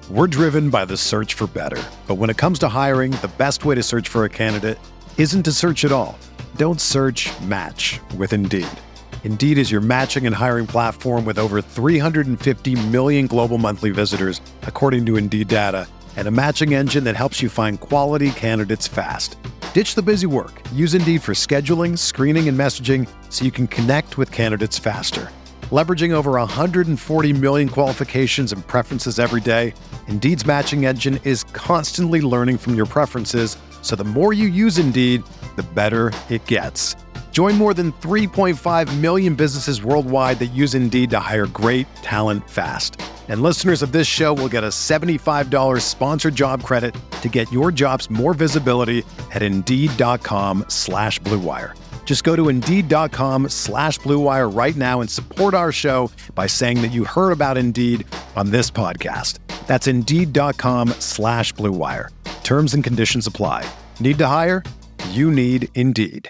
We're driven by the search for better. But when it comes to hiring, the best way to search for a candidate isn't to search at all. Don't search, match with Indeed. Indeed is your matching and hiring platform with over 350 million global monthly visitors, according to Indeed data, and a matching engine that helps you find quality candidates fast. Ditch the busy work. Use Indeed for scheduling, screening, and messaging so you can connect with candidates faster. Leveraging over 140 million qualifications and preferences every day, Indeed's matching engine is constantly learning from your preferences, so the more you use Indeed, the better it gets. Join more than 3.5 million businesses worldwide that use Indeed to hire great talent fast. And listeners of this show will get a $75 sponsored job credit to get your jobs more visibility at Indeed.com/Blue Wire. Just go to Indeed.com/Blue Wire right now and support our show by saying that you heard about Indeed on this podcast. That's Indeed.com/Blue Wire. Terms and conditions apply. Need to hire? You need Indeed.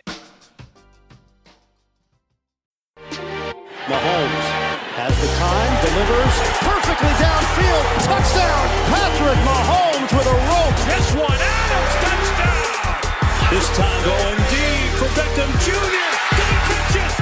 Mahomes has the time, delivers perfectly downfield, touchdown, Patrick Mahomes with a rope. This one, Adams, touchdown. This time going deep for Beckham Jr. Did he catch it?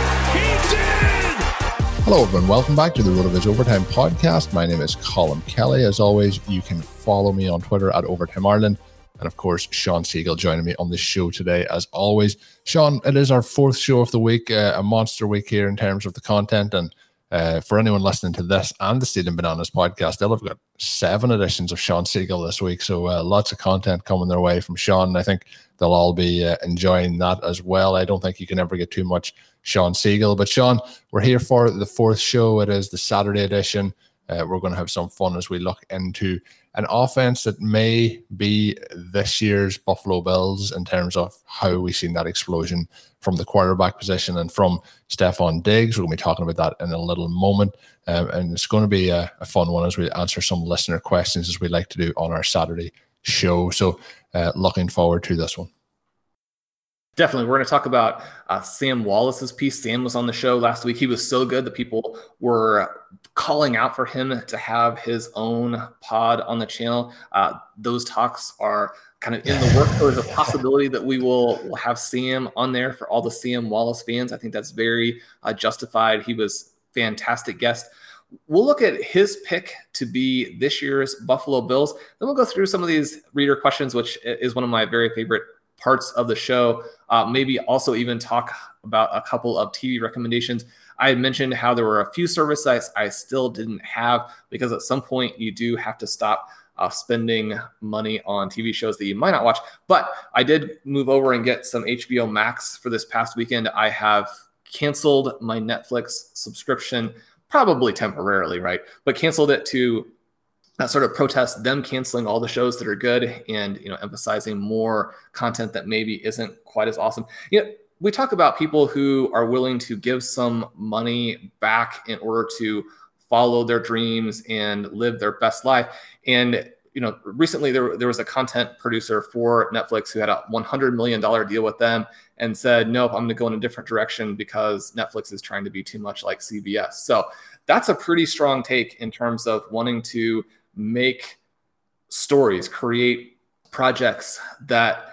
He did! Hello everyone, welcome back to the RotoViz Overtime Podcast. My name is Colin Kelly. As always, you can follow me on Twitter at Overtime Ireland. And of course, Sean Siegel joining me on the show today, as always. Sean, it is our fourth show of the week, a monster week here in terms of the content. And for anyone listening to this and the Stealing Bananas podcast, they'll have got 7 editions of Sean Siegel this week. So lots of content coming their way from Sean. I think they'll all be enjoying that as well. I don't think you can ever get too much Sean Siegel. But Sean, we're here for the fourth show. It is the Saturday edition. We're going to have some fun as we look into an offense that may be this year's Buffalo Bills in terms of how we've seen that explosion from the quarterback position and from Stephon Diggs. We're going to be talking about that in a little moment. And it's going to be a fun one as we answer some listener questions, as we like to do on our Saturday show. So looking forward to this one. Definitely. We're going to talk about Sam Wallace's piece. Sam was on the show last week. He was so good that people were calling out for him to have his own pod on the channel. Those talks are kind of in the work. There's a possibility that we will have Sam on there for all the Sam Wallace fans. I think that's very justified. He was a fantastic guest. We'll look at his pick to be this year's Buffalo Bills. Then we'll go through some of these reader questions, which is one of my very favorite parts of the show. Maybe also even talk about a couple of TV recommendations. I had mentioned how there were a few service sites I still didn't have, because at some point you do have to stop spending money on TV shows that you might not watch. But I did move over and get some HBO Max for this past weekend. I have canceled my Netflix subscription, probably temporarily, right? But canceled it to sort of protest them canceling all the shows that are good and, emphasizing more content that maybe isn't quite as awesome. We talk about people who are willing to give some money back in order to follow their dreams and live their best life. And, recently there was a content producer for Netflix who had a $100 million deal with them and said, nope, I'm going to go in a different direction because Netflix is trying to be too much like CBS. So that's a pretty strong take in terms of wanting to make stories, create projects that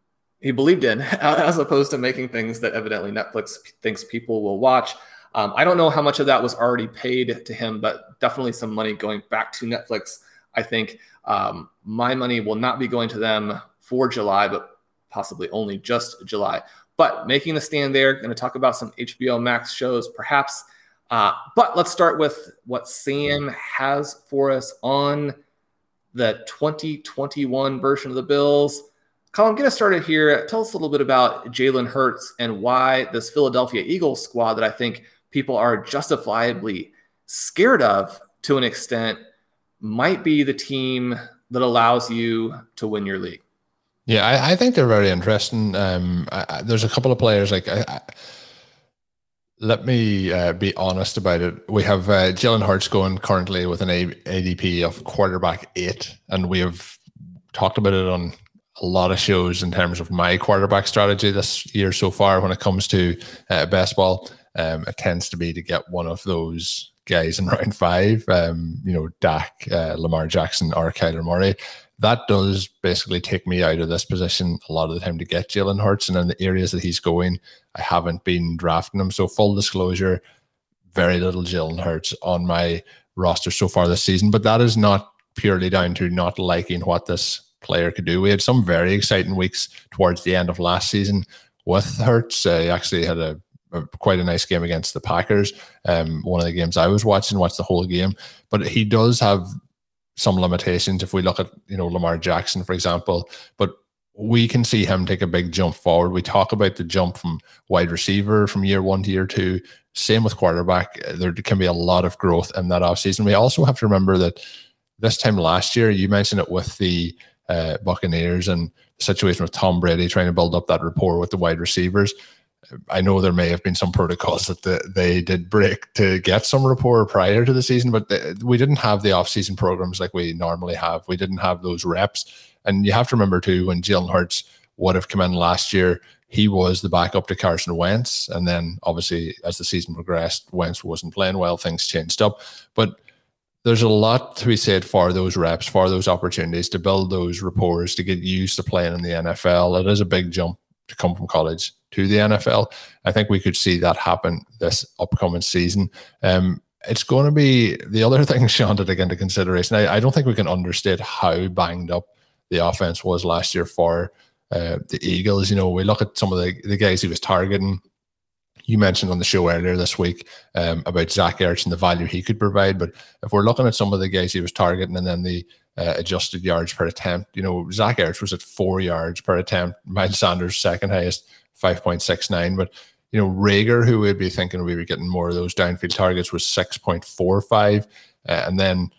he believed in, as opposed to making things that evidently Netflix thinks people will watch. I don't know how much of that was already paid to him, but definitely some money going back to Netflix. I think my money will not be going to them for July, but possibly only just July. But making the stand there, going to talk about some HBO Max shows, perhaps. But let's start with what Sam has for us on the 2021 version of the Bills. Colin, get us started here. Tell us a little bit about Jalen Hurts and why this Philadelphia Eagles squad that I think people are justifiably scared of to an extent might be the team that allows you to win your league. Yeah, I think they're very interesting. There's a couple of players let me be honest about it. We have Jalen Hurts going currently with an ADP of quarterback 8, and we have talked about it on a lot of shows in terms of my quarterback strategy this year so far when it comes to best ball. It tends to be to get one of those guys in round 5, Dak, Lamar Jackson, or Kyler Murray, that does basically take me out of this position a lot of the time to get Jalen Hurts. And in the areas that he's going, I haven't been drafting him. So full disclosure, very little Jalen Hurts on my roster so far this season. But that is not purely down to not liking what this player could do. We had some very exciting weeks towards the end of last season with Hurts. He actually had quite a nice game against the Packers. One of the games I was watched the whole game. But he does have some limitations if we look at, Lamar Jackson, for example. But we can see him take a big jump forward. We talk about the jump from wide receiver from year 1 to year 2. Same with quarterback. There can be a lot of growth in that offseason. We also have to remember that this time last year, you mentioned it with the Buccaneers and the situation with Tom Brady trying to build up that rapport with the wide receivers. I know there may have been some protocols that they did break to get some rapport prior to the season, but we didn't have the off-season programs like we normally have. We didn't have those reps. And you have to remember, too, when Jalen Hurts would have come in last year, he was the backup to Carson Wentz. And then, obviously, as the season progressed, Wentz wasn't playing well. Things changed up. But there's a lot to be said for those reps, for those opportunities to build those rapports, to get used to playing in the NFL. It is a big jump to come from college to the NFL. I think we could see that happen this upcoming season. It's going to be the other thing, Sean, to take into consideration. I don't think we can understate how banged up the offense was last year for the Eagles. We look at some of the guys he was targeting. You mentioned on the show earlier this week about Zach Ertz and the value he could provide. But if we're looking at some of the guys he was targeting and then the adjusted yards per attempt, Zach Ertz was at 4 yards per attempt. Miles Sanders, second highest, 5.69. But, Rager, who we'd be thinking we were getting more of those downfield targets, was 6.45. And then,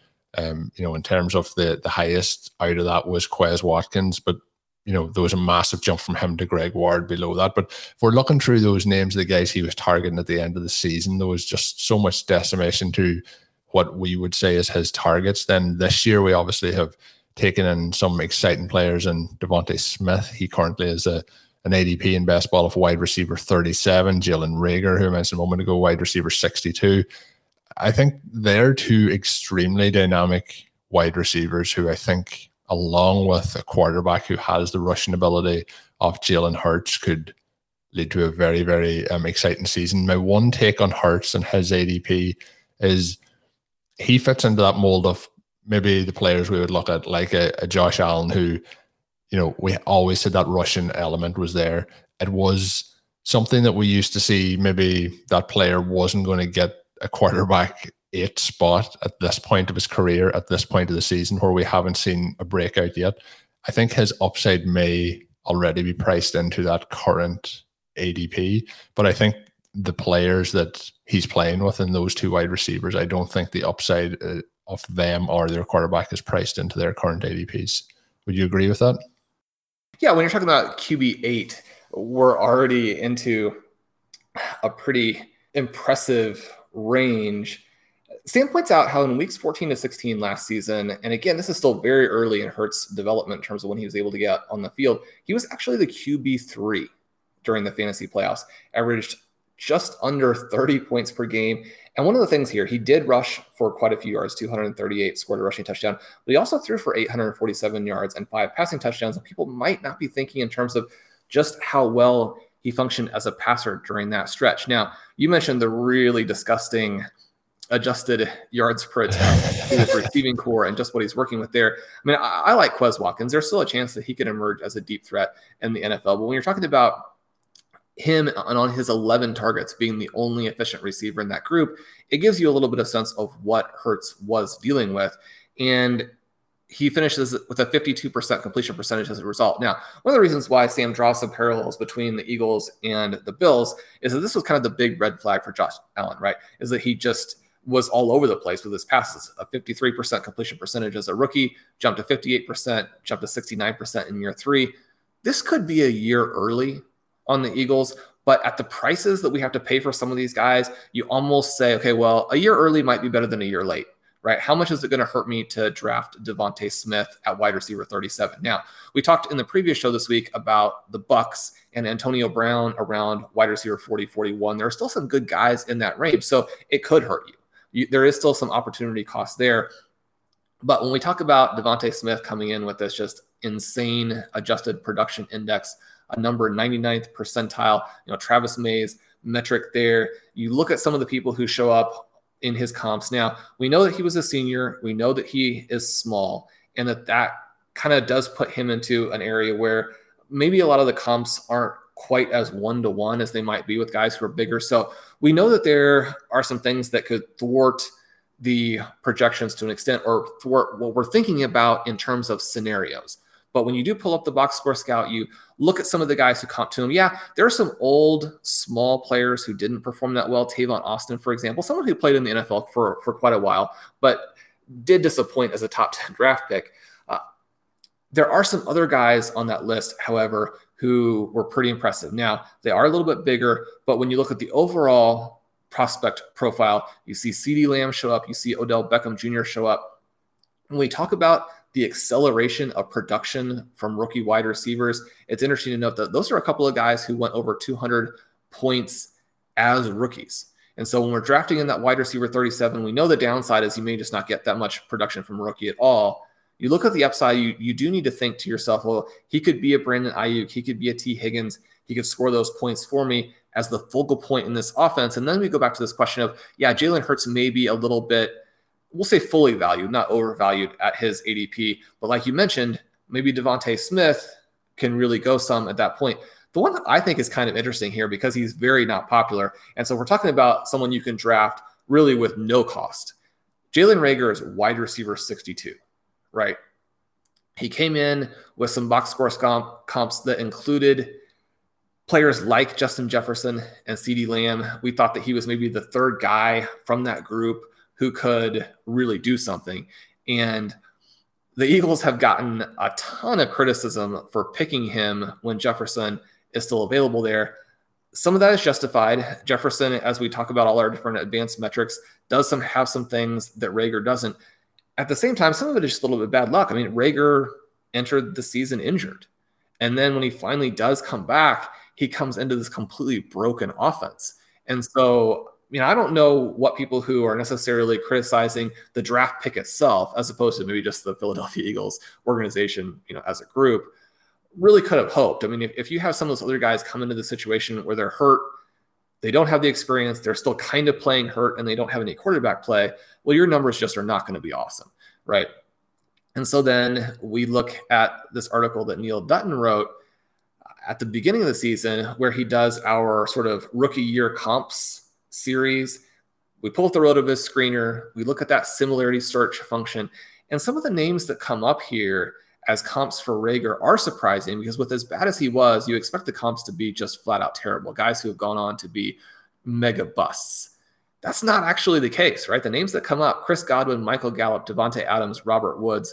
in terms of the highest out of that was Quez Watkins. But, there was a massive jump from him to Greg Ward below that. But if we're looking through those names of the guys he was targeting at the end of the season, there was just so much decimation to what we would say is his targets. Then this year, we obviously have taken in some exciting players, and Devontae Smith, he currently is an ADP in best ball of wide receiver 37. Jalen Reagor, who I mentioned a moment ago, wide receiver 62. I think they're two extremely dynamic wide receivers who I think, along with a quarterback who has the rushing ability of Jalen Hurts, could lead to a very, very exciting season. My one take on Hurts and his ADP is he fits into that mold of maybe the players we would look at, like a Josh Allen, who, we always said that rushing element was there. It was something that we used to see. Maybe that player wasn't going to get a quarterback 8 spot at this point of his career, at this point of the season, where we haven't seen a breakout yet. I think his upside may already be priced into that current ADP, but I think the players that he's playing with in those two wide receivers, I don't think the upside of them or their quarterback is priced into their current ADPs. Would you agree with that? Yeah, when you're talking about QB8, we're already into a pretty impressive range. Sam points out how in weeks 14 to 16 last season, and again, this is still very early in Hurts' development in terms of when he was able to get on the field, he was actually the QB3 during the fantasy playoffs, averaged just under 30 points per game. And one of the things here, he did rush for quite a few yards, 238, scored a rushing touchdown, but he also threw for 847 yards and 5 passing touchdowns. And people might not be thinking in terms of just how well he functioned as a passer during that stretch. Now, you mentioned the really disgusting adjusted yards per attempt in his receiving core and just what he's working with there. I mean, I like Quez Watkins. There's still a chance that he could emerge as a deep threat in the NFL. But when you're talking about him and on his 11 targets being the only efficient receiver in that group, it gives you a little bit of sense of what Hurts was dealing with. And he finishes with a 52% completion percentage as a result. Now, one of the reasons why Sam draws some parallels between the Eagles and the Bills is that this was kind of the big red flag for Josh Allen, right? Is that he just was all over the place with his passes. A 53% completion percentage as a rookie, jumped to 58%, jumped to 69% in year 3. This could be a year early on the Eagles, but at the prices that we have to pay for some of these guys, you almost say, okay, well, a year early might be better than a year late, right? How much is it going to hurt me to draft Devontae Smith at wide receiver 37? Now, we talked in the previous show this week about the Bucs and Antonio Brown around wide receiver 40, 41. There are still some good guys in that range, so it could hurt you. there is still some opportunity cost there. But when we talk about Devontae Smith coming in with this just insane adjusted production index, a number 99th percentile, Travis May's metric there, you look at some of the people who show up in his comps. Now, we know that he was a senior. We know that he is small, and that kind of does put him into an area where maybe a lot of the comps aren't quite as one-to-one as they might be with guys who are bigger. So we know that there are some things that could thwart the projections to an extent, or thwart what we're thinking about in terms of scenarios. But when you do pull up the box score scout, you look at some of the guys who comp to him. Yeah, there are some old, small players who didn't perform that well. Tavon Austin, for example, someone who played in the NFL for quite a while, but did disappoint as a top 10 draft pick. There are some other guys on that list, however, who were pretty impressive. Now, they are a little bit bigger, but when you look at the overall prospect profile, you see CeeDee Lamb show up, you see Odell Beckham Jr. show up. When we talk about the acceleration of production from rookie wide receivers, it's interesting to note that those are a couple of guys who went over 200 points as rookies. And so when we're drafting in that wide receiver 37, we know the downside is you may just not get that much production from a rookie at all. You look at the upside, you do need to think to yourself, well, he could be a Brandon Ayuk, he could be a T. Higgins, he could score those points for me as the focal point in this offense. And then we go back to this question of, yeah, Jalen Hurts may be a little bit, we'll say fully valued, not overvalued at his ADP. But like you mentioned, maybe Devontae Smith can really go some at that point. The one that I think is kind of interesting here, because he's very not popular, and so we're talking about someone you can draft really with no cost. Jalen Reagor is wide receiver 62. Right. He came in with some box score comps that included players like Justin Jefferson and CeeDee Lamb. We thought that he was maybe the third guy from that group who could really do something. And the Eagles have gotten a ton of criticism for picking him when Jefferson is still available there. Some of that is justified. Jefferson, as we talk about all our different advanced metrics, does have some things that Reagor doesn't. At the same time, some of it is just a little bit bad luck. I mean, Reagor entered the season injured. And then when he finally does come back, he comes into this completely broken offense. And so, I don't know what people who are necessarily criticizing the draft pick itself, as opposed to maybe just the Philadelphia Eagles organization, as a group, really could have hoped. I mean, if you have some of those other guys come into the situation where they're hurt, they don't have the experience, they're still kind of playing hurt, and they don't have any quarterback play, well, your numbers just are not going to be awesome, right? And so then we look at this article that Neil Dutton wrote at the beginning of the season, where he does our sort of rookie year comps series. We pull up the RotoViz screener, we look at that similarity search function, and some of the names that come up here as comps for Reagor are surprising, because with as bad as he was, you expect the comps to be just flat out terrible. Guys who have gone on to be mega busts. That's not actually the case, right? The names that come up, Chris Godwin, Michael Gallup, Devontae Adams, Robert Woods,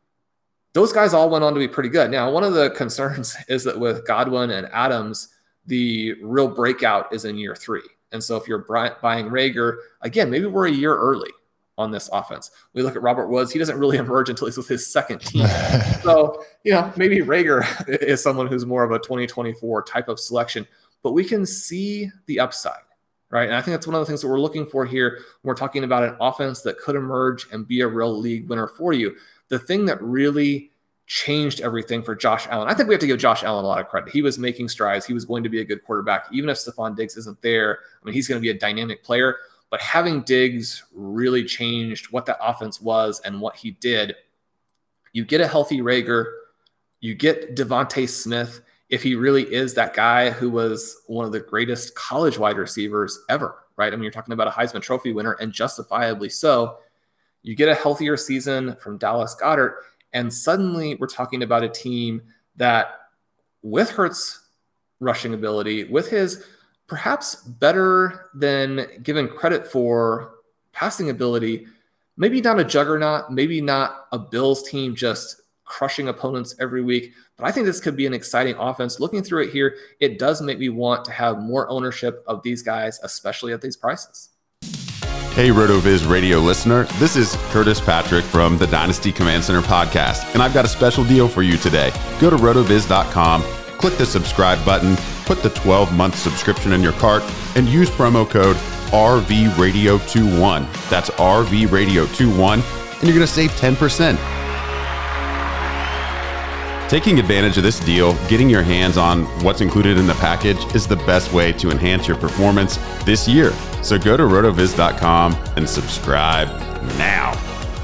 those guys all went on to be pretty good. Now, one of the concerns is that with Godwin and Adams, the real breakout is in year 3. And so if you're buying Reagor, again, maybe we're a year early on this offense. We look at Robert Woods. He doesn't really emerge until he's with his second team. So, maybe Reagor is someone who's more of a 2024 type of selection, but we can see the upside, right? And I think that's one of the things that we're looking for here when we're talking about an offense that could emerge and be a real league winner for you. The thing that really changed everything for Josh Allen, I think we have to give Josh Allen a lot of credit. He was making strides. He was going to be a good quarterback. Even if Stephon Diggs isn't there, he's going to be a dynamic player. But having Diggs really changed what that offense was and what he did. You get a healthy Reagor, you get Devontae Smith, if he really is that guy who was one of the greatest college wide receivers ever, right? You're talking about a Heisman Trophy winner, and justifiably so. You get a healthier season from Dallas Goedert, and suddenly we're talking about a team that, with Hurts' rushing ability, with his perhaps better than given credit for passing ability, maybe not a juggernaut, maybe not a Bills team just crushing opponents every week, but I think this could be an exciting offense. Looking through it here, it does make me want to have more ownership of these guys, especially at these prices. Hey, RotoViz radio listener, this is Curtis Patrick from the Dynasty Command Center podcast, and I've got a special deal for you today. Go to rotoviz.com, click the subscribe button, put the 12-month subscription in your cart, and use promo code RV Radio 21. That's RV Radio 21, and you're going to save 10%. Taking advantage of this deal, getting your hands on what's included in the package is the best way to enhance your performance this year. So go to rotoviz.com and subscribe now.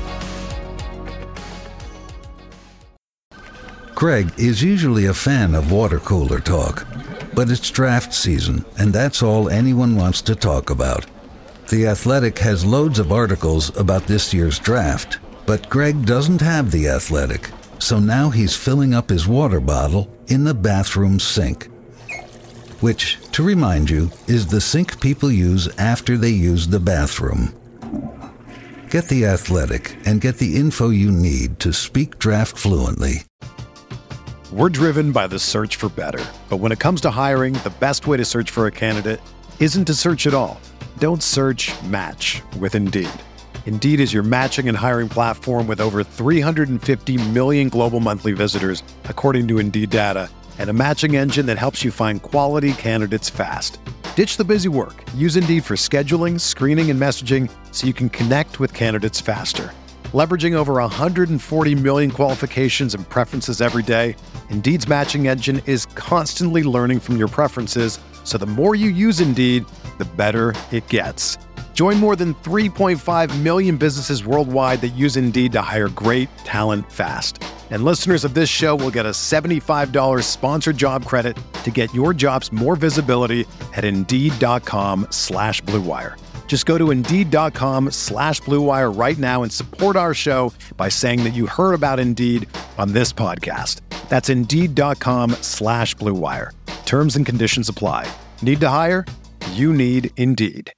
Craig is usually a fan of water cooler talk, but it's draft season, and that's all anyone wants to talk about. The Athletic has loads of articles about this year's draft, but Greg doesn't have The Athletic, so now he's filling up his water bottle in the bathroom sink, which, to remind you, is the sink people use after they use the bathroom. Get The Athletic and get the info you need to speak draft fluently. We're driven by the search for better. But when it comes to hiring, the best way to search for a candidate isn't to search at all. Don't search, match with Indeed. Indeed is your matching and hiring platform with over 350 million global monthly visitors, according to Indeed data, and a matching engine that helps you find quality candidates fast. Ditch the busy work. Use Indeed for scheduling, screening, and messaging so you can connect with candidates faster. Leveraging over 140 million qualifications and preferences every day, Indeed's matching engine is constantly learning from your preferences, so the more you use Indeed, the better it gets. Join more than 3.5 million businesses worldwide that use Indeed to hire great talent fast. And listeners of this show will get a $75 sponsored job credit to get your jobs more visibility at Indeed.com/Blue Wire. Just go to Indeed.com/Blue Wire right now and support our show by saying that you heard about Indeed on this podcast. That's Indeed.com/Blue Wire. Terms and conditions apply. Need to hire? You need Indeed.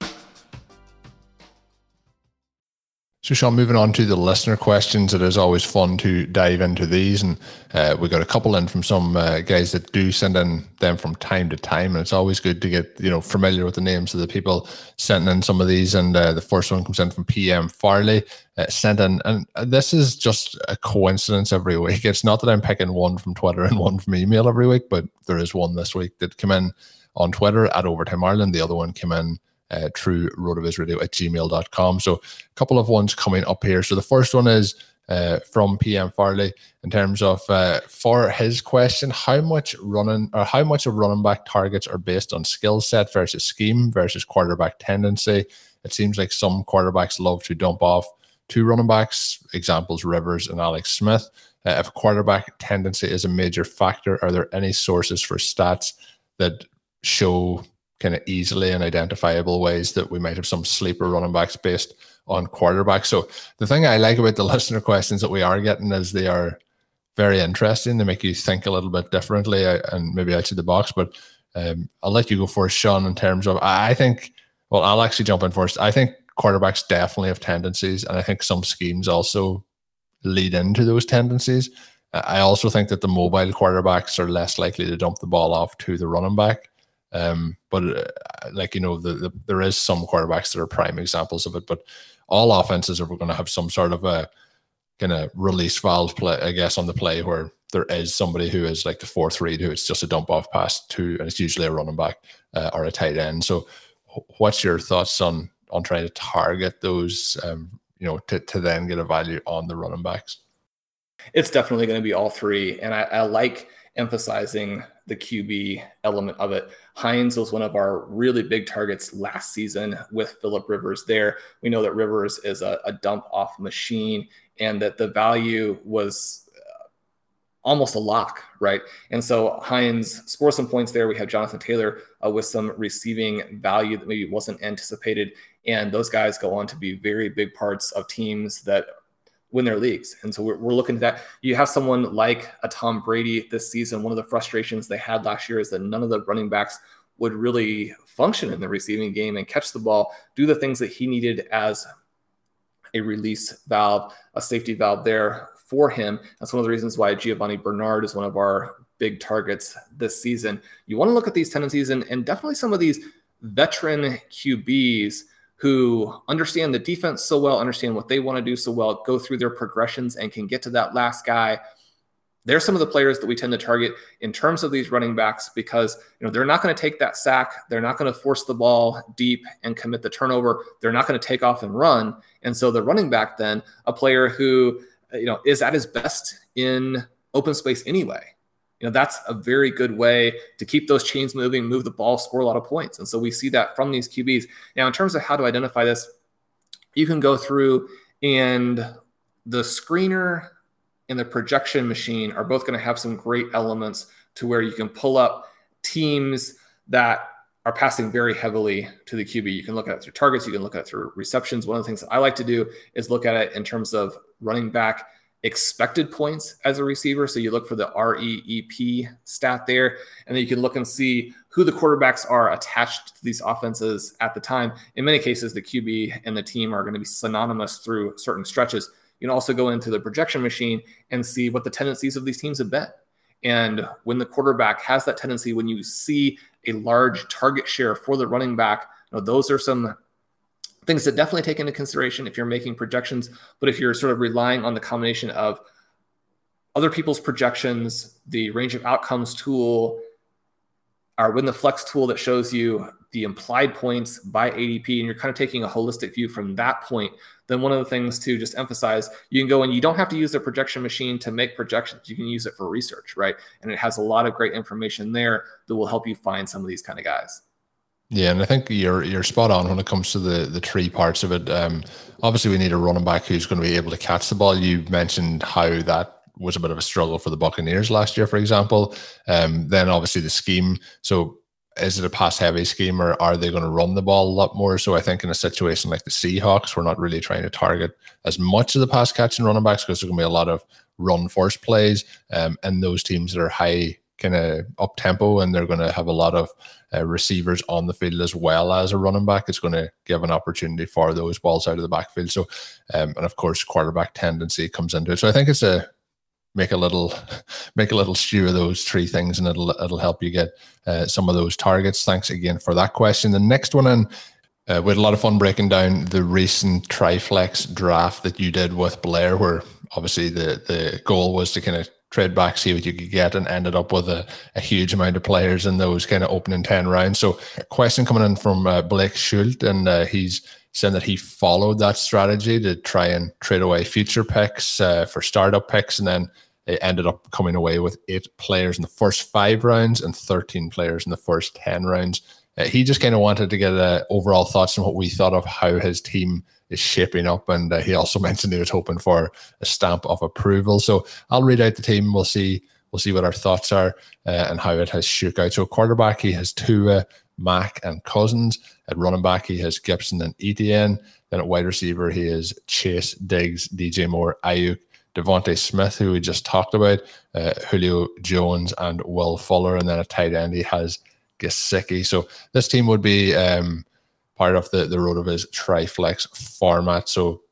So, Sean, moving on to the listener questions, it is always fun to dive into these. And we got a couple in from some guys that do send in them from time to time. And it's always good to get, familiar with the names of the people sending in some of these. And the first one comes in from PM Farley, sent in. And this is just a coincidence every week. It's not that I'm picking one from Twitter and one from email every week, but there is one this week that came in on Twitter at Overtime Ireland. The other one came in through rotovizradio@gmail.com. So a couple of ones coming up here. So the first one is from PM Farley in terms of for his question, how much of running back targets are based on skill set versus scheme versus quarterback tendency? It seems like some quarterbacks love to dump off two running backs, examples Rivers and Alex Smith. If quarterback tendency is a major factor, are there any sources for stats that show kind of easily and identifiable ways that we might have some sleeper running backs based on quarterbacks? So the thing I like about the listener questions that we are getting is they are very interesting. They make you think a little bit differently and maybe outside the box. But I'll let you go first, Sean, in terms of, I'll actually jump in first. I think quarterbacks definitely have tendencies, and I think some schemes also lead into those tendencies. I also think that the mobile quarterbacks are less likely to dump the ball off to the running back. But there is some quarterbacks that are prime examples of it, but all offenses are going to have some sort of a kind of release valve play, I guess, on the play where there is somebody who is like the fourth read, who it's just a dump off pass to, and it's usually a running back or a tight end. So what's your thoughts on trying to target those, to then get a value on the running backs? It's definitely going to be all three. And I like emphasizing the QB element of it. Hines was one of our really big targets last season with Phillip Rivers there. We know that Rivers is a dump off machine and that the value was almost a lock, right? And so Hines scores some points there. We have Jonathan Taylor with some receiving value that maybe wasn't anticipated. And those guys go on to be very big parts of teams that win their leagues. And so we're looking at that. You have someone like a Tom Brady this season. One of the frustrations they had last year is that none of the running backs would really function in the receiving game and catch the ball, do the things that he needed as a release valve, a safety valve there for him. That's one of the reasons why Giovanni Bernard is one of our big targets this season. You want to look at these tendencies and definitely some of these veteran QBs who understand the defense so well, understand what they want to do so well, go through their progressions and can get to that last guy they're some of the players that we tend to target in terms of these running backs because, they're not going to take that sack. They're not going to force the ball deep and commit the turnover. They're not going to take off and run. And so the running back then, a player who, is at his best in open space anyway. That's a very good way to keep those chains moving, move the ball, score a lot of points. And so we see that from these QBs. Now, in terms of how to identify this, you can go through and the screener and the projection machine are both going to have some great elements to where you can pull up teams that are passing very heavily to the QB. You can look at it through targets. You can look at it through receptions. One of the things that I like to do is look at it in terms of running back expected points as a receiver. So you look for the REEP stat there, and then you can look and see who the quarterbacks are attached to these offenses at the time. In many cases, the QB and the team are going to be synonymous through certain stretches. You can also go into the projection machine and see what the tendencies of these teams have been. And when the quarterback has that tendency, when you see a large target share for the running back, those are some things that definitely take into consideration if you're making projections. But if you're sort of relying on the combination of other people's projections, the range of outcomes tool, or when the flex tool that shows you the implied points by ADP, and you're kind of taking a holistic view from that point, then one of the things to just emphasize, you can go and you don't have to use the projection machine to make projections. You can use it for research, right? And it has a lot of great information there that will help you find some of these kind of guys. Yeah, and I think you're spot on when it comes to the three parts of it. Obviously, we need a running back who's going to be able to catch the ball. You mentioned how that was a bit of a struggle for the Buccaneers last year, for example. Then obviously the scheme. So is it a pass-heavy scheme, or are they going to run the ball a lot more? So I think in a situation like the Seahawks, we're not really trying to target as much of the pass-catching running backs because there's going to be a lot of run-first plays, and those teams that are high kind of up-tempo, and they're going to have a lot of receivers on the field as well as a running back. It's going to give an opportunity for those balls out of the backfield. So, and of course, quarterback tendency comes into it. So I think it's make a little stew of those three things, and it'll help you get some of those targets. Thanks again for that question. The next one, and we had a lot of fun breaking down the recent Triflex draft that you did with Blair, where obviously the goal was to kind of trade back, see what you could get, and ended up with a huge amount of players in those kind of opening 10 rounds. So a question coming in from Blake Schult, and he's saying that he followed that strategy to try and trade away future picks for startup picks, and then it ended up coming away with 8 players in the first 5 rounds and 13 players in the first 10 rounds. He just kind of wanted to get overall thoughts on what we thought of how his team is shaping up, and he also mentioned he was hoping for a stamp of approval. So I'll read out the team. We'll see what our thoughts are and how it has shook out. So quarterback, he has Tua, Mack, and Cousins. At running back, he has Gibson and Etienne. Then at wide receiver, he has Chase, Diggs, DJ Moore, Ayuk, Devontae Smith, who we just talked about, Julio Jones, and Will Fuller. And then at tight end, he has Gesicki. So this team would be part of the RotoViz Triflex format. So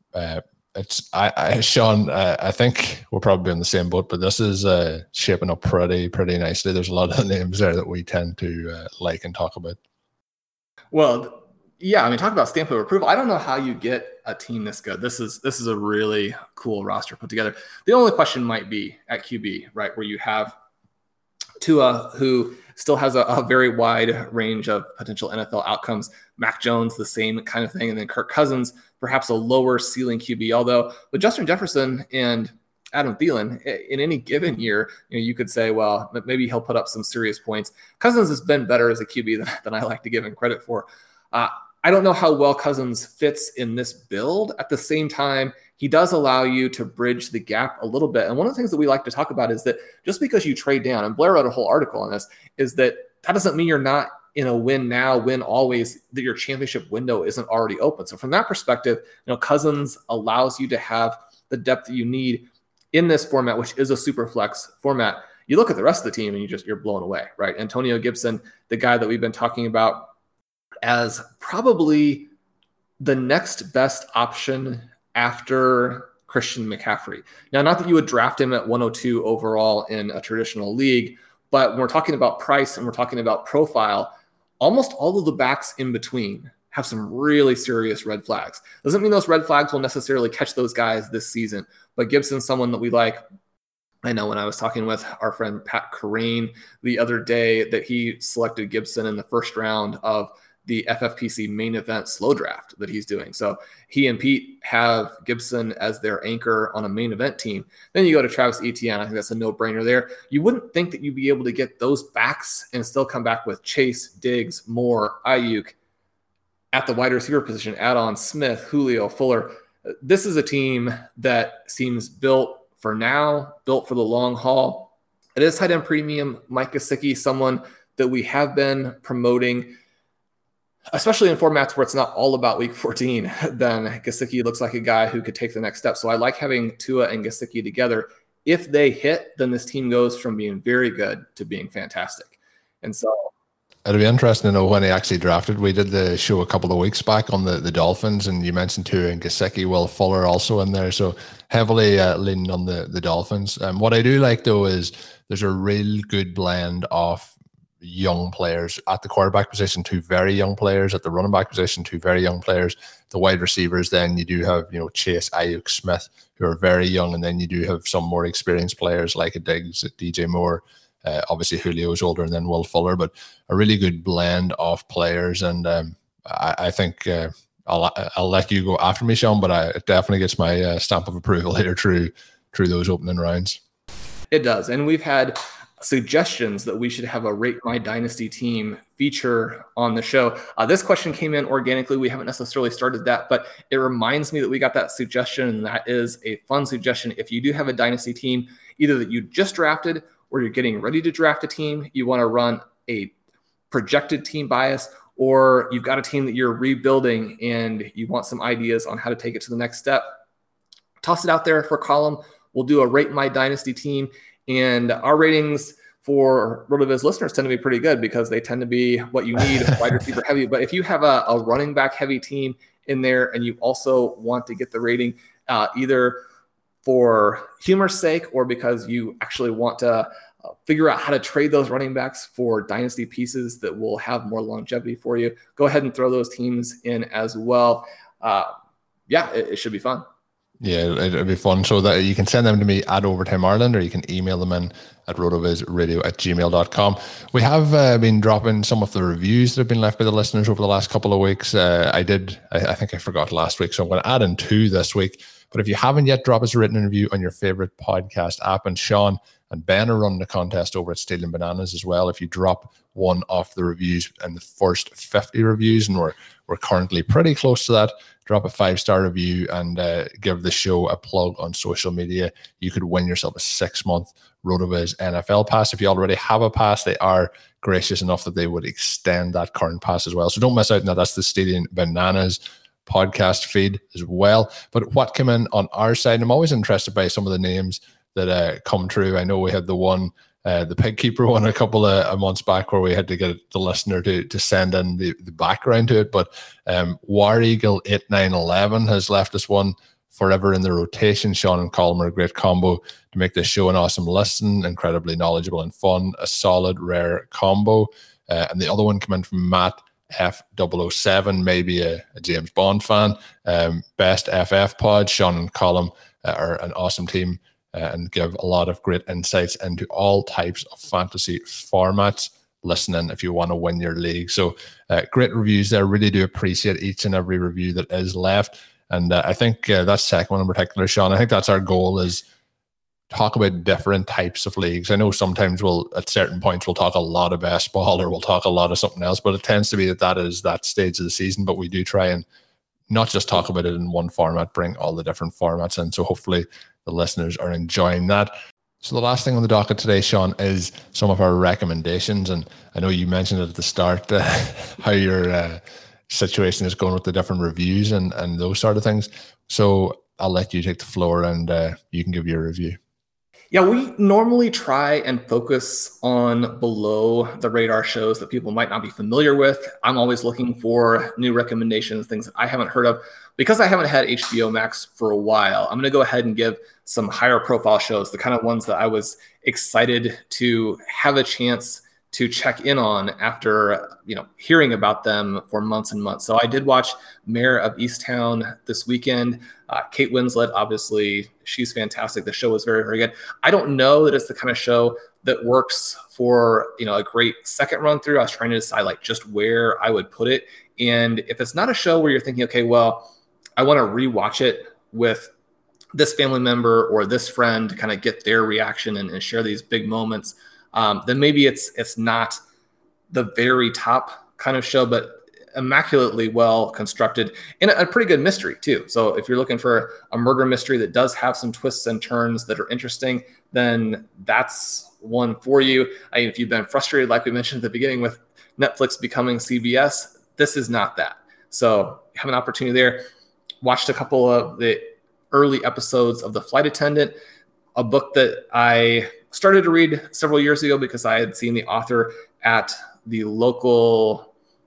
Sean, I think we'll probably be in the same boat, but this is shaping up pretty nicely. There's a lot of names there that we tend to like and talk about. Well, yeah, I mean, talk about stamp of approval. I don't know how you get a team this good. This is a really cool roster put together. The only question might be at QB, right, where you have Tua, who still has a very wide range of potential NFL outcomes. Mac Jones, the same kind of thing. And then Kirk Cousins, perhaps a lower ceiling QB. Although with Justin Jefferson and Adam Thielen, in any given year, you could say, well, maybe he'll put up some serious points. Cousins has been better as a QB than I like to give him credit for. I don't know how well Cousins fits in this build. At the same time, he does allow you to bridge the gap a little bit. And one of the things that we like to talk about is that just because you trade down, and Blair wrote a whole article on this, is that doesn't mean you're not in a win now, win always, that your championship window isn't already open. So from that perspective, Cousins allows you to have the depth that you need in this format, which is a super flex format. You look at the rest of the team and you're blown away, right? Antonio Gibson, the guy that we've been talking about as probably the next best option after Christian McCaffrey. Now, not that you would draft him at 102 overall in a traditional league, but when we're talking about price and we're talking about profile, almost all of the backs in between have some really serious red flags. Doesn't mean those red flags will necessarily catch those guys this season, but Gibson's someone that we like. I know when I was talking with our friend Pat Corrine the other day that he selected Gibson in the first round of the FFPC main event slow draft that he's doing. So he and Pete have Gibson as their anchor on a main event team. Then you go to Travis Etienne. I think that's a no-brainer there. You wouldn't think that you'd be able to get those backs and still come back with Chase, Diggs, Moore, Ayuk at the wide receiver position, add on Smith, Julio, Fuller. This is a team that seems built for now, built for the long haul. It is tight end premium. Mike Gesicki, someone that we have been promoting, especially in formats where it's not all about week 14, then Gesicki looks like a guy who could take the next step. So I like having Tua and Gesicki together. If they hit, then this team goes from being very good to being fantastic. And so it'll be interesting to know when he actually drafted. We did the show a couple of weeks back on the Dolphins, and you mentioned Tua and Gesicki, Will Fuller also in there. So heavily leaning on the Dolphins. What I do like, though, is there's a real good blend of young players at the quarterback position, 2 very young players at the running back position, 2 very young players. The wide receivers, then you do have, Chase, Ayuk, Smith, who are very young, and then you do have some more experienced players like a Diggs, DJ Moore. Obviously Julio's older, and then Will Fuller, but a really good blend of players. And I think I'll let you go after me, Sean, but it definitely gets my stamp of approval here through those opening rounds. It does, and we've had suggestions that we should have a Rate My Dynasty team feature on the show. This question came in organically. We haven't necessarily started that, but it reminds me that we got that suggestion, and that is a fun suggestion. If you do have a Dynasty team, either that you just drafted or you're getting ready to draft a team, you want to run a projected team bias, or you've got a team that you're rebuilding and you want some ideas on how to take it to the next step, toss it out there for a column. We'll do a Rate My Dynasty team. And our ratings for RotoViz listeners tend to be pretty good because they tend to be what you need, wide receiver heavy. But if you have a running back heavy team in there and you also want to get the rating either for humor's sake or because you actually want to figure out how to trade those running backs for dynasty pieces that will have more longevity for you, go ahead and throw those teams in as well. It should be fun. Yeah, it'll be fun. So that you can send them to me at Overtime Ireland, or you can email them in at rotovizradio@gmail.com. We have been dropping some of the reviews that have been left by the listeners over the last couple of weeks. I think I forgot last week, so I'm going to add in 2 this week. But if you haven't yet, drop us a written review on your favorite podcast app. And Sean and Ben are running a contest over at Stealing Bananas as well. If you drop one of the reviews in the first 50 reviews, and we're currently pretty close to that, drop a 5-star review and give the show a plug on social media. You could win yourself a 6-month RotoViz NFL pass. If you already have a pass, they are gracious enough that they would extend that current pass as well. So don't miss out on that. That's the Stealing Bananas podcast feed as well. But what came in on our side, I'm always interested by some of the names that come true. I know we had the one, the Pig Keeper one a couple of months back where we had to get the listener to send in the background to it. But War Eagle 8911 has left us one: forever in the rotation. Sean and Colm are a great combo to make this show an awesome listen, incredibly knowledgeable and fun, a solid, rare combo. And the other one came in from Matt F007, maybe a James Bond fan. Best FF pod. Sean and Colm are an awesome team and give a lot of great insights into all types of fantasy formats. Listen in if you want to win your league. So great reviews there. Really do appreciate each and every review that is left. And I think that second one in particular, Sean, I think that's our goal, is talk about different types of leagues. I know sometimes at certain points we'll talk a lot of best ball or we'll talk a lot of something else, but it tends to be that is that stage of the season. But we do try and not just talk about it in one format, bring all the different formats in. So hopefully the listeners are enjoying that. So the last thing on the docket today, Sean, is some of our recommendations. And I know you mentioned it at the start, how your situation is going with the different reviews and those sort of things. So I'll let you take the floor and you can give your review. Yeah, we normally try and focus on below the radar shows that people might not be familiar with. I'm always looking for new recommendations, things that I haven't heard of. Because I haven't had HBO Max for a while, I'm going to go ahead and give some higher profile shows, the kind of ones that I was excited to have a chance to check in on after, hearing about them for months and months. So I did watch Mayor of Easttown this weekend. Kate Winslet, obviously, she's fantastic. The show was very, very good. I don't know that it's the kind of show that works for, a great second run through. I was trying to decide just where I would put it. And if it's not a show where you're thinking, okay, well, I want to rewatch it with this family member or this friend to kind of get their reaction and share these big moments, then maybe it's not the very top kind of show, but immaculately well constructed and a pretty good mystery too. So if you're looking for a murder mystery that does have some twists and turns that are interesting, then that's one for you. If you've been frustrated, like we mentioned at the beginning with Netflix becoming CBS, this is not that. So you have an opportunity there. Watched a couple of the early episodes of The Flight Attendant, a book that I started to read several years ago because I had seen the author at the local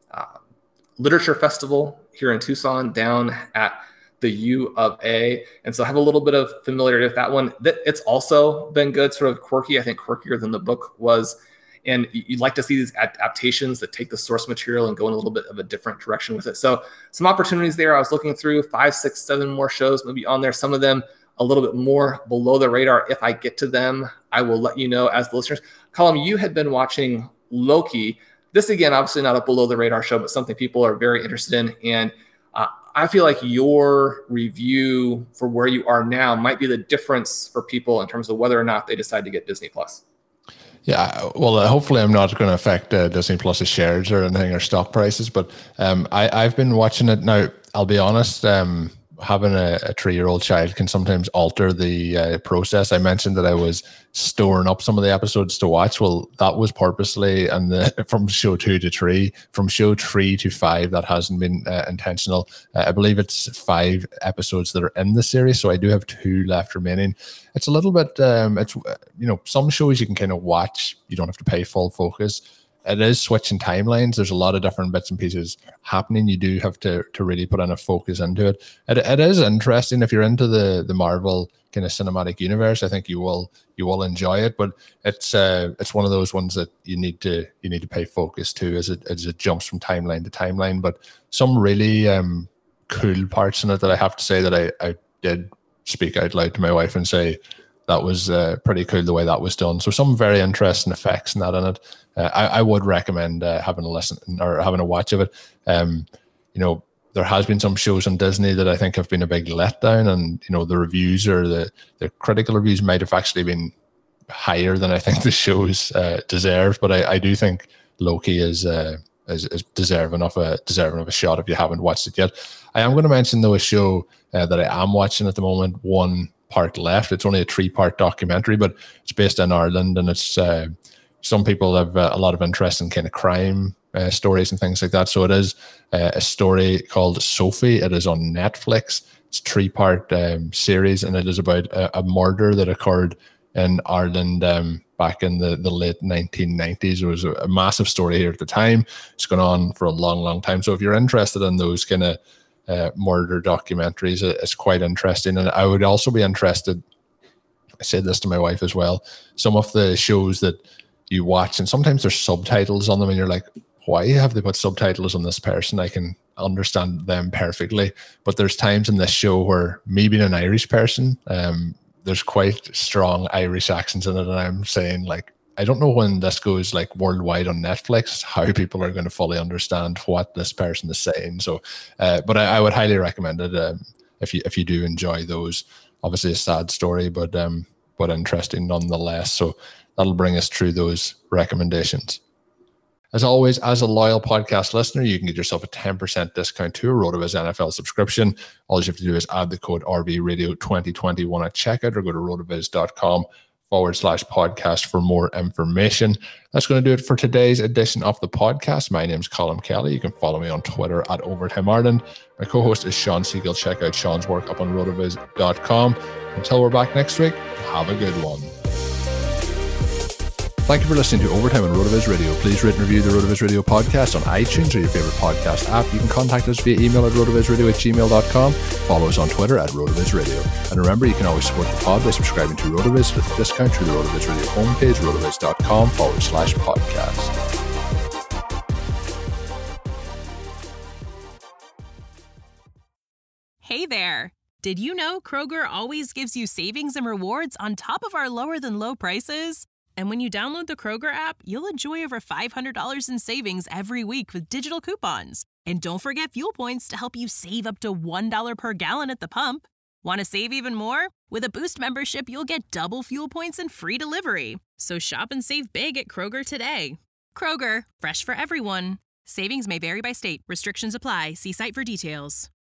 literature festival here in Tucson down at the U of A. And so I have a little bit of familiarity with that one. It's also been good, sort of quirky, I think quirkier than the book was. And you'd like to see these adaptations that take the source material and go in a little bit of a different direction with it. So some opportunities there. I was looking through 5, 6, 7 more shows maybe on there. Some of them a little bit more below the radar. If I get to them, I will let you know as the listeners. Colin, you had been watching Loki. This, again, obviously not a below the radar show, but something people are very interested in. And I feel like your review for where you are now might be the difference for people in terms of whether or not they decide to get Disney Plus. Yeah, well, hopefully I'm not going to affect Disney Plus's shares or anything or stock prices, but I've been watching it now. I'll be honest, having a 3-year-old child can sometimes alter the process. I mentioned that I was storing up some of the episodes to watch. Well, that was purposely, and from show 2 to 3, from show 3 to 5, that hasn't been intentional. I believe it's 5 episodes that are in the series, so I do have 2 left remaining. It's a little bit, some shows you can kind of watch. You don't have to pay full focus. It is switching timelines. There's a lot of different bits and pieces happening. You do have to really put in a focus into it. It is interesting if you're into the Marvel kind of cinematic universe. I think you will enjoy it. But it's one of those ones that you need to pay focus to as it jumps from timeline to timeline. But some really cool parts in it that I have to say that I did speak out loud to my wife and say that was pretty cool the way that was done. So some very interesting effects and that in it. I would recommend having a listen or having a watch of it. There has been some shows on Disney that I think have been a big letdown, and the reviews or the critical reviews might have actually been higher than I think the shows deserve. But I do think Loki is deserving of a shot if you haven't watched it yet. I am going to mention though a show that I am watching at the moment. 1 part left. It's only a 3-part documentary, but it's based in Ireland, and it's some people have a lot of interest in kind of crime stories and things like that. So it is a story called Sophie. It is on Netflix. It's a 3-part series, and it is about a murder that occurred in Ireland back in the late 1990s. It was a massive story here at the time. It's gone on for a long, long time. So if you're interested in those kind of murder documentaries, it's quite interesting. And I would also be interested, I said this to my wife as well, some of the shows that you watch, and sometimes there's subtitles on them, and you're like, why have they put subtitles on this person? I can understand them perfectly. But there's times in this show where, me being an Irish person, there's quite strong Irish accents in it, and I'm saying, like, I don't know when this goes like worldwide on Netflix, how people are going to fully understand what this person is saying. So, but I would highly recommend it if you do enjoy those. Obviously a sad story, but interesting nonetheless. So that'll bring us through those recommendations. As always, as a loyal podcast listener, you can get yourself a 10% discount to a RotoViz NFL subscription. All you have to do is add the code RVRadio2021 at checkout, or go to rotoviz.com/podcast for more information. That's going to do it for today's edition of the podcast. My name is Colin Kelly. You can follow me on Twitter at Overtime Ireland. My co-host is Sean Siegel. Check out Sean's work up on rotoviz.com. Until we're back next week, have a good one. Thank you for listening to Overtime on RotoViz Radio. Please rate and review the RotoViz Radio podcast on iTunes or your favorite podcast app. You can contact us via email at rotovizradio@gmail.com. Follow us on Twitter at RotoViz Radio. And remember, you can always support the pod by subscribing to RotoViz with a discount through the RotoViz Radio homepage, rotoviz.com/podcast. Hey there! Did you know Kroger always gives you savings and rewards on top of our lower-than-low prices? And when you download the Kroger app, you'll enjoy over $500 in savings every week with digital coupons. And don't forget fuel points to help you save up to $1 per gallon at the pump. Want to save even more? With a Boost membership, you'll get double fuel points and free delivery. So shop and save big at Kroger today. Kroger, fresh for everyone. Savings may vary by state. Restrictions apply. See site for details.